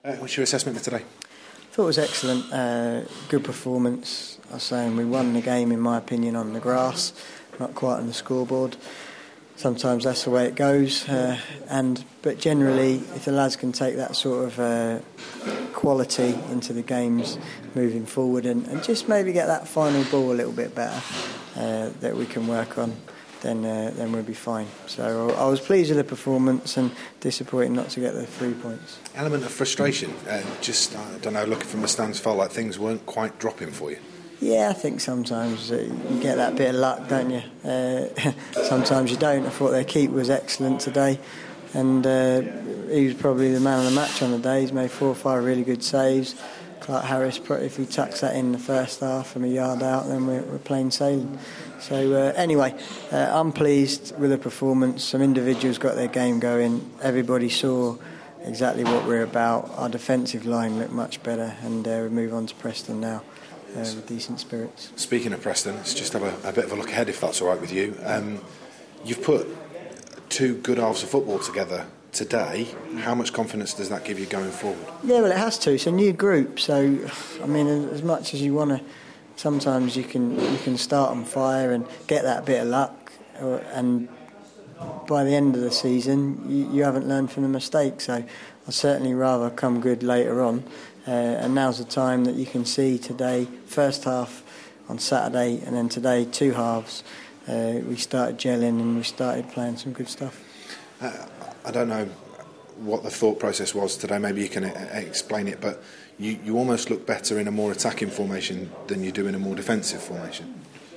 What's your assessment of today? I thought it was excellent. Good performance. I was saying we won the game, in my opinion, on the grass, not quite on the scoreboard. Sometimes that's the way it goes. But generally, if the lads can take that sort of quality into the games moving forward and just maybe get that final ball a little bit better that we can work on, then we'll be fine. So I was pleased with the performance and disappointed not to get the 3 points. Element of frustration. I don't know, looking from the stands, felt like things weren't quite dropping for you. Yeah, I think sometimes you get that bit of luck, don't you? Sometimes you don't. I thought their keeper was excellent today, and he was probably the man of the match on the day. He's made 4 or 5 really good saves. Clark Harris, if he tucks that in the first half from a yard out, then we're plain sailing. So anyway, I'm pleased with the performance. Some individuals got their game going. Everybody saw exactly what we're about. Our defensive line looked much better, and we move on to Preston now with decent spirits. Speaking of Preston, let's just have a bit of a look ahead, if that's all right with you. You've put 2 good halves of football together today. How much confidence does that give you going forward? Yeah, well, it has to. It's a new group, so I mean, as much as you want to, sometimes you can start on fire and get that bit of luck, and by the end of the season you haven't learned from the mistake. So I'd certainly rather come good later on, and now's the time that you can see today, first half on Saturday, and then today 2 halves. We started gelling and we started playing some good stuff. I don't know what the thought process was today, maybe you can explain it, but you almost look better in a more attacking formation than you do in a more defensive formation.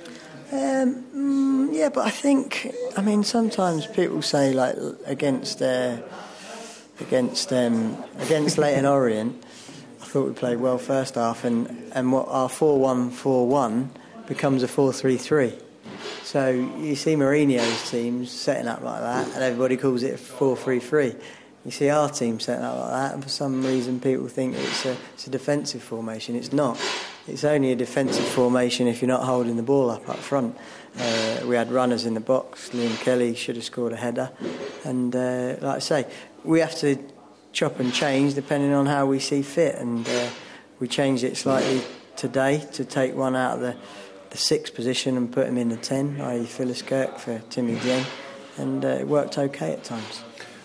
Yeah, but I think, sometimes people say, like, against Leyton Orient, I thought we played well first half, and what our 4-1-4-1 becomes a 4-3-3. So you see Mourinho's teams setting up like that, and everybody calls it a 4-3-3. You see our team setting up like that, and for some reason people think it's a defensive formation. It's not. It's only a defensive formation if you're not holding the ball up front. We had runners in the box. Liam Kelly should have scored a header. And like I say, we have to chop and change depending on how we see fit. And we changed it slightly today to take one out of the 6th position and put him in the 10, i.e. Phyllis Kirk for Timmy Dieng. And it worked okay at times.